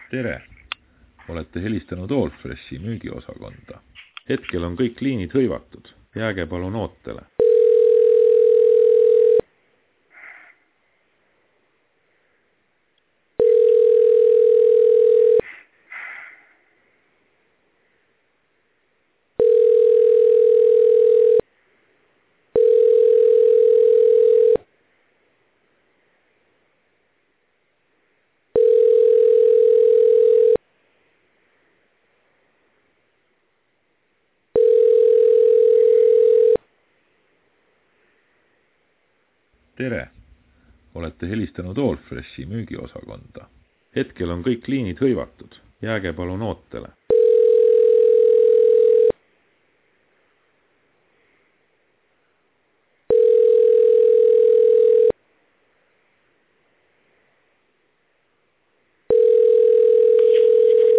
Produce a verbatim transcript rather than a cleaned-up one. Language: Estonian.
Tere! Olete helistanud Allfreshi müügiosakonda. Hetkel on kõik liinid hõivatud. Jääge palun ootele. Tere! Olete helistanud Allfreshi müügiosakonda. Hetkel on kõik liinid hõivatud. Jääge palun ootele.